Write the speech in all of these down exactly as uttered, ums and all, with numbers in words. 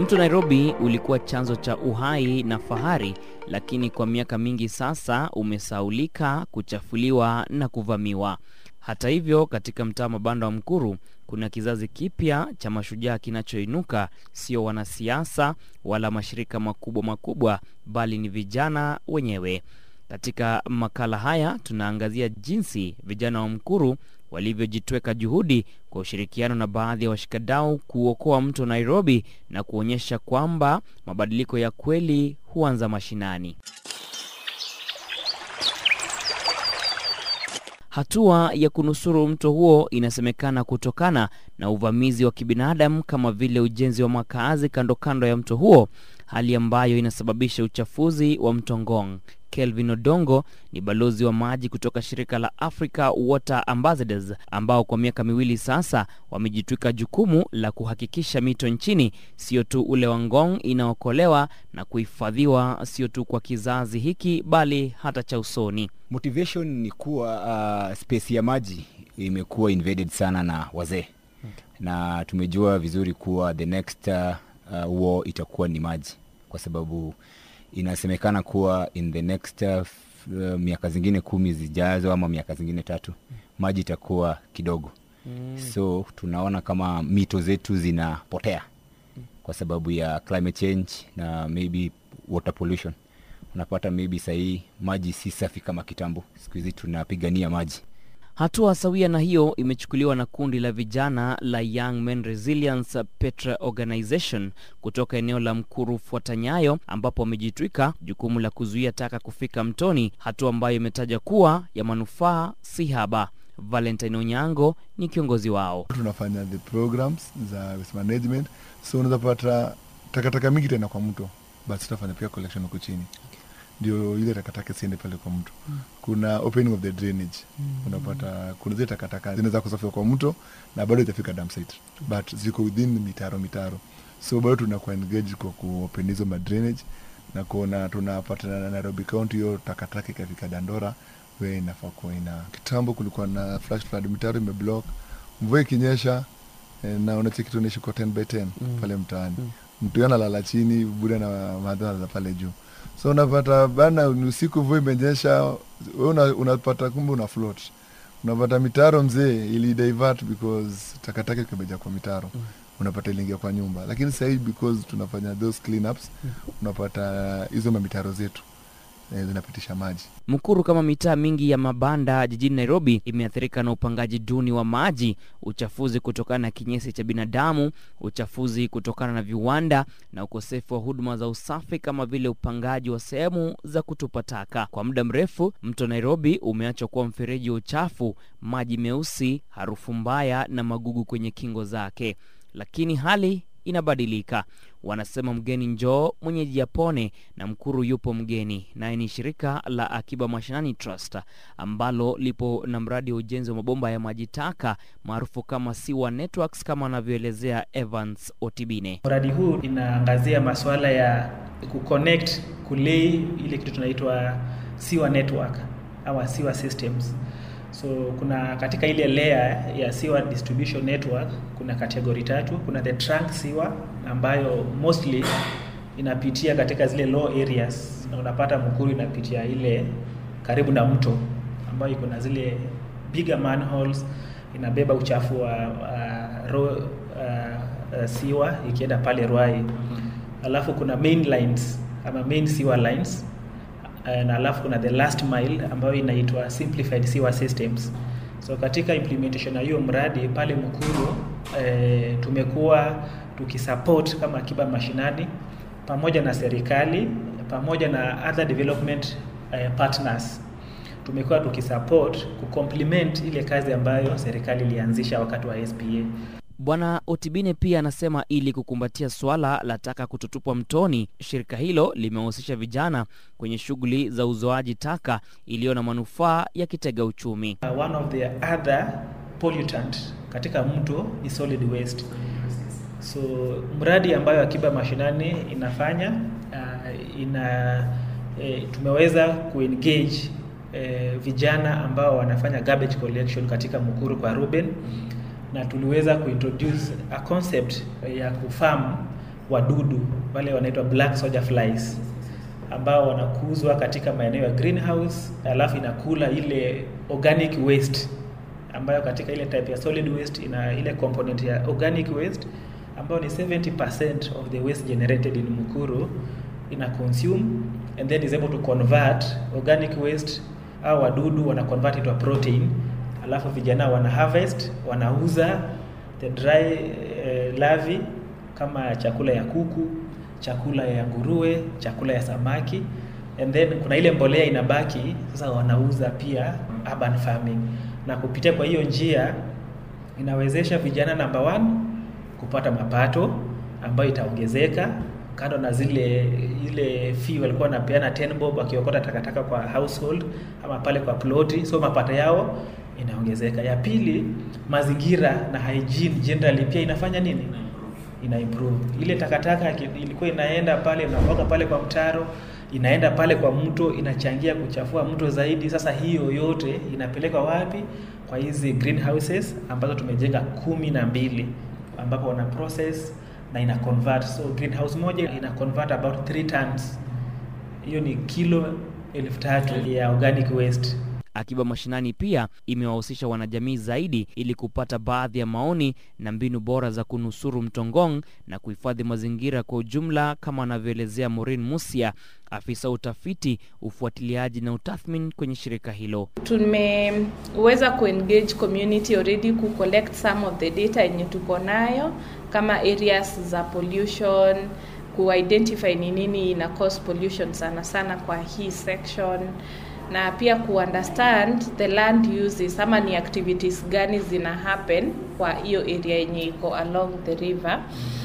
Mto Nairobi ulikuwa chanzo cha uhai na fahari, lakini kwa miaka mingi sasa umesaulika, kuchafuliwa na kuvamiwa. Hata hivyo, katika mtaa mabanda wa Mkuru kuna kizazi kipya cha mashujaa kinachoinuka, sio wanasiasa wala mashirika makubwa makubwa, bali ni vijana wenyewe. Katika makala haya tunaangazia jinsi vijana wa Mkuru walivyojitweka juhudi kwa ushirikiano na baadhi ya washikadau kuokoa mto Nairobi na kuonyesha kwamba mabadiliko ya kweli huanza mashinani. Hatua ya kunusuru mto huo inasemekana kutokana na uvamizi wa kibinadamu kama vile ujenzi wa makazi kando kando ya mto huo, hali ambayo inasababisha uchafuzi wa mto Ngong. Kelvin Odongo ni balozi wa maji kutoka shirika la Africa Water Ambassadors, ambao kwa miaka miwili sasa wamejitwika jukumu la kuhakikisha mito nchini sio tu ule wa Ngong inaokolewa na kuhifadhiwa, sio tu kwa kizazi hiki bali hata cha usoni. Motivation ni kuwa uh, space ya maji imekuwa invaded sana na wazee. Okay. Na tumejua vizuri kuwa the next uh, uh, war itakuwa ni maji, kwa sababu inasemekana kuwa in the next uh, miaka zingine kumi zijazo ama miaka zingine tatu maji itakuwa kidogo. Mm. So tunaona kama mito zetu zinapotea kwa sababu ya climate change na maybe water pollution. Unapata maybe sahi maji si safi kama kitambo. Siku hizi tunapigania maji. Hatua sawia na hiyo imechukuliwa na kundi la vijana la Young Men Resilience Petra Organization kutoka eneo la Mkuru Fuatanyayo, ambapo wamejitwika jukumu la kuzuia taka kufika mtoni, hatua ambayo imetaja kuwa ya manufaa si haba. Valentine Onyango ni kiongozi wao. Tunafanya the programs za waste management, so unapata takataka mingi tena kwa mto, basi tutafanya pia collection huko chini. Ndio ile takataka siende pale kwa mto. Mm. Kuna opening of the drainage. Mm. Unapata kuna zile takataka zinaweza kusafiri kwa mto na bado itafika dump site. But ziko within mitaro mitaro. So bado tunakuwa engage kwa kuopen hizo ma drainage na kuona tunapata na Nairobi County hiyo takataka ikafika Dandora wewe inafaa kwa ina. Kitambo kulikuwa na flash flood, mitaro imeblock. Mvua ikinyesha na unacheki tunaishi kwa ten by ten mm. pale mtaani. Mm. Mtu yana lala chini, buda na madhara za pale juu. So unapata bana usiku mvua imenyesha, wewe unapata kumbe una float. Unapata mitaro mzee ili divert because takataka kimeja kwa mitaro. Mm. Unapata ilingia kwa nyumba. Lakini sasa hivi because tunafanya those clean ups, mm. unapata hizo mitaro zetu zinapitisha maji. Mkuru kama mitaa mingi ya mabanda jijini Nairobi imeathirika na upangaji duni wa maji, uchafuzi kutokana na kinyesi cha binadamu, uchafuzi kutokana na viwanda na ukosefu wa huduma za usafi kama vile upangaji wa sehemu za kutupa taka. Kwa muda mrefu, mto Nairobi umeachwa kuwa mfereji wa uchafu, maji meusi, harufu mbaya na magugu kwenye kingo zake. Lakini hali inabadilika. Wanasema mgeni njoo mwenyeji yapone, na Mkuru yupo mgeni. Naye ni shirika la Akiba Mashinani Trust ambalo lipo na mradi wa ujenzi wa mabomba ya maji taka maarufu kama Sewer Networks, kama anavyoelezea Evans Otibine. Mradi huu inaangazia masuala ya kuconnect, kulay ile kitu tunaitwa sewer network au sewer systems. So kuna katika ile layer ya sewer distribution network kuna category tatu. Kuna the trunk sewer ambayo mostly inapitia katika zile low areas, na unapata Mkuru inapitia ile karibu na mto ambayo iko na zile bigger manholes, inabeba uchafu wa uh, raw uh, uh, sewer ikienda pale Ruai. Alafu kuna main lines ama main sewer lines, na alafu kuna the last mile ambayo inaitwa simplified sewer systems. So katika implementation ya hiyo mradi pale Mkuru eh, tumekuwa tukisupport kama Akiba Mashinani pamoja na serikali pamoja na other development eh, partners. Tumekuwa tukisupport kucomplement ile kazi ambayo serikali ilianzisha wakati wa S P A. Bwana Otibine pia anasema ili kukumbatia swala la taka kutotupwa mtoni, shirika hilo limehusisha vijana kwenye shughuli za uzoaji taka iliyo na manufaa ya kitega uchumi. Uh, one of the other pollutant katika mto ni solid waste. So mradi ambayo Akiba Mashinani inafanya uh, ina eh, tumeweza kuengage eh, vijana ambao wanafanya garbage collection katika Mkuru kwa Ruben, na tuliweza kuintroduce a concept ya kufarm wadudu wale wanaitwa black soldier flies ambao wanakuzwa katika maeneo ya greenhouse, alafu inakula ile organic waste ambayo katika ile type ya solid waste ina ile component ya organic waste ambayo ni seventy percent of the waste generated in Mukuru ina consume and then is able to convert organic waste au wadudu wana convert into a protein, alafu vijana wana harvest, wanauza the dry uh, larvae kama chakula ya kuku, chakula ya nguruwe, chakula ya samaki, and then kuna ile mbolea inabaki, sasa wanauza pia urban farming. Na kupitia kwa hiyo njia inawezesha vijana number one kupata mapato ambayo itaongezeka kando na zile ile fee walikuwa wanapeana ten bob wakiokota takataka kwa household ama pale kwa ploti, so mapato yao inaongezeka. Ya pili, mazingira na hygiene generally pia inafanya nini? Ina improve. Ile takataka ilikuwa inaenda pale inatoka pale kwa mtaro, inaenda pale kwa mto, inachangia kuchafua mto zaidi. Sasa hiyo yote inapelekwa wapi? Kwa hizi greenhouses ambazo tumejenga kumi na mbili ambapo wana process na ina convert. So greenhouse moja ina convert about three tons. Hiyo ni kilo elfu tatu ya organic waste. Akiba Mashinani pia imewahusisha wanajamii zaidi ili kupata baadhi ya maoni na mbinu bora za kunusuru Mto Ngong na kuhifadhi mazingira kwa ujumla, kama anavyoelezea Maureen Musia, afisa utafiti, ufuatiliaji na utathmini kwenye shirika hilo. Tumeweza kuengage community already ku collect some of the data yenye tuko nayo kama areas za pollution, ku identify ni nini ina cause pollution sana sana kwa hii section, na pia ku understand the land uses ama ni activities gani zina happen kwa hiyo area yenye iko along the river.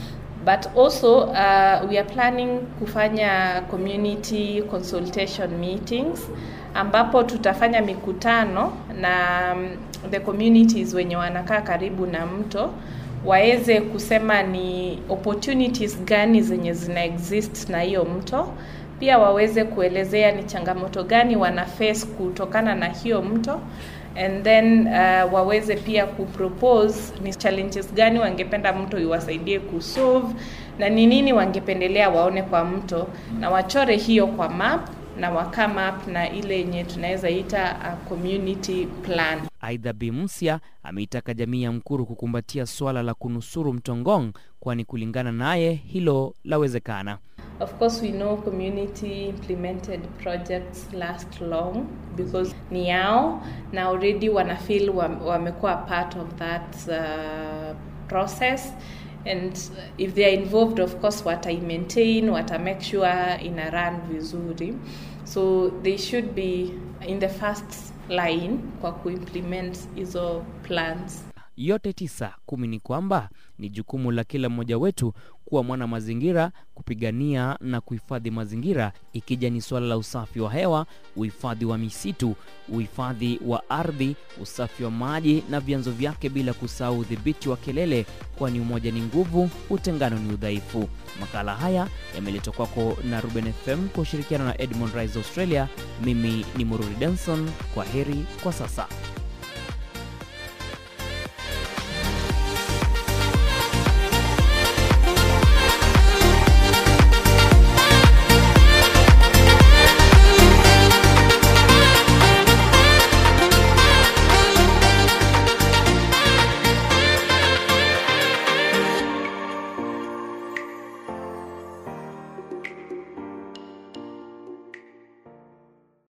But also uh, we are planning kufanya community consultation meetings ambapo tutafanya mikutano na um, the communities wenye wanakaa karibu na mto waeze kusema ni opportunities gani zenye zina exist na hiyo mto. Pia waweze kuelezea ni changamoto gani wana face kutokana na hiyo mto, and then uh, waweze pia kupropose ni challenges gani wangependa mto iwasaidie kusolve na ni nini wangependelea waone kwa mto, na wachore hiyo kwa map na waka map na ile yenye tunaweza ita a community plan. Aidha, Bi Musia ameitaka jamii ya Mkuru kukumbatia swala la kunusuru Mto Ngong, kwani kulingana naye hilo lawezekana. Of course, we know community implemented projects last long because ni yao na already wana feel wamekuwa part of that uh, process, and if they are involved, of course wata maintain, wata make sure ina run vizuri, so they should be in the first line kwa kuimplement hizo plans. Yote tisa kumi ni kwamba ni jukumu la kila mmoja wetu kuwa mwana mazingira, kupigania na kuhifadhi mazingira, ikija ni swala la usafi wa hewa, uhifadhi wa misitu, uhifadhi wa ardhi, usafi wa maji na vyanzo vyake, bila kusahau udhibiti wa kelele, kwani umoja ni nguvu, utengano ni udhaifu. Makala haya yameletwa kwako na Ruben F M kwa ushirikiano na Edmond Rise Australia. Mimi ni Mururi Denson. Kwa heri kwa sasa.